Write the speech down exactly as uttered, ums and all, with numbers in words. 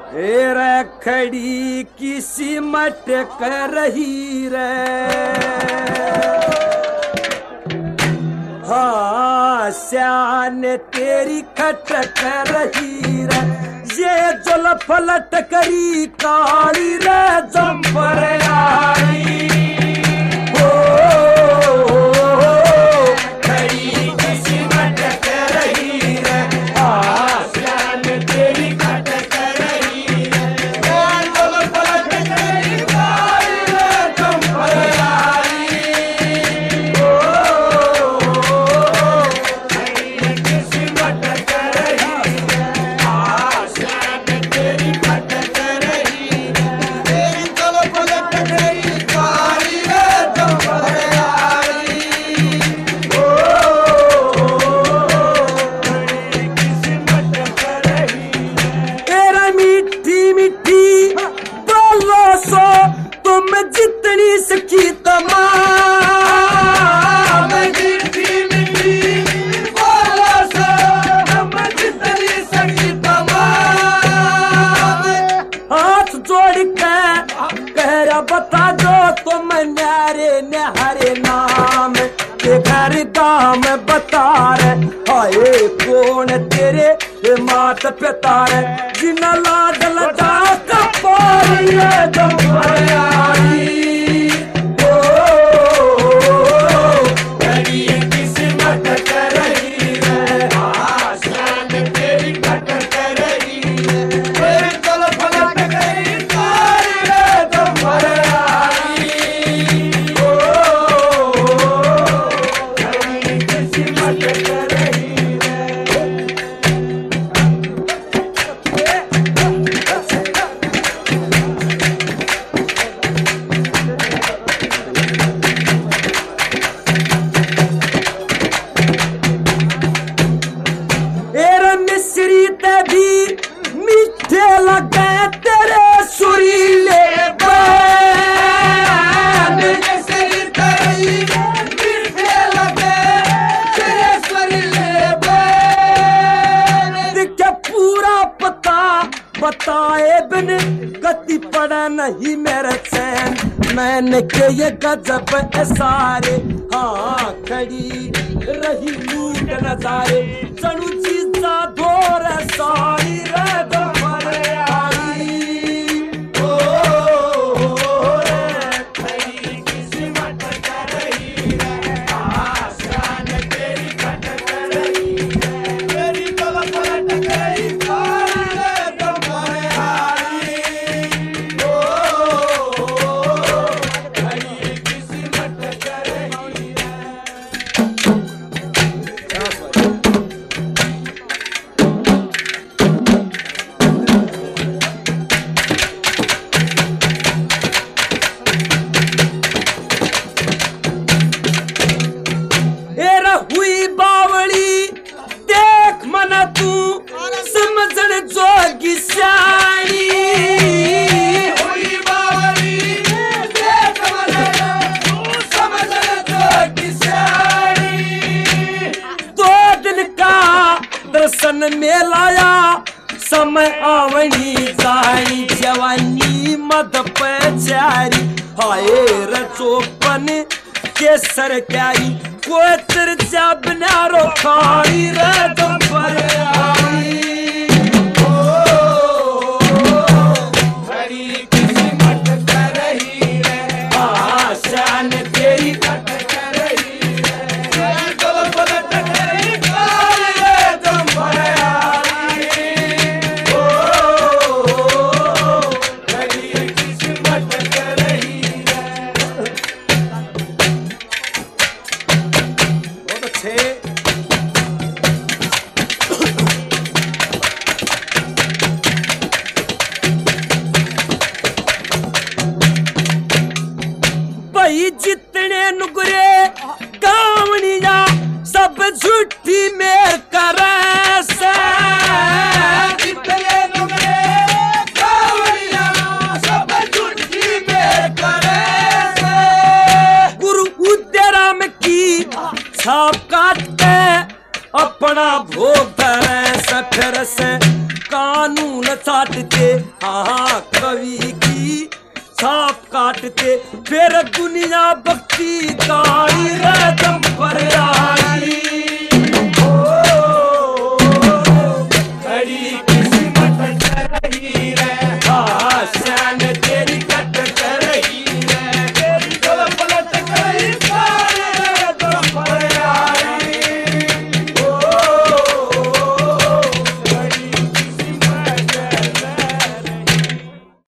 रे खड़ी किसी मटक रही रे, हाँ श्यान तेरी खटक रही रे, ये जल फलट करी काली रे जम्पर आई। बता दो तुम न्यारे न्यारे नाम के घर गाम बता रे, हाय कौन तेरे मात पिता रे, जिना लाड लगा कपारी जम्पर आई। बताए बिन गति पड़ा नहीं मेरे चैन, मैंने के ये गजब सारे, हाँ खड़ी रही लूट नजारे, चढ़ू चीजा धोर सारी रे जम्पर आई। दर्शन में लाया समय आवनी जानी जवानी मद पचारी, हाय रचोपन के सर क्यारी, कोई तिरछा बनारो खाई रे जम्पर आई। जितने नुगरे कावनिया सब झूठी मेर करे से, जितने नुगरे कावनिया सब झूठी मेर करे से, गुरु उद्यराम की छाप काट के अपना भोग धरे से, फिर से कानून साटते, हाँ कवि की सांप काटते, फिर दुनिया बख्शी गाड़ी रे जम पर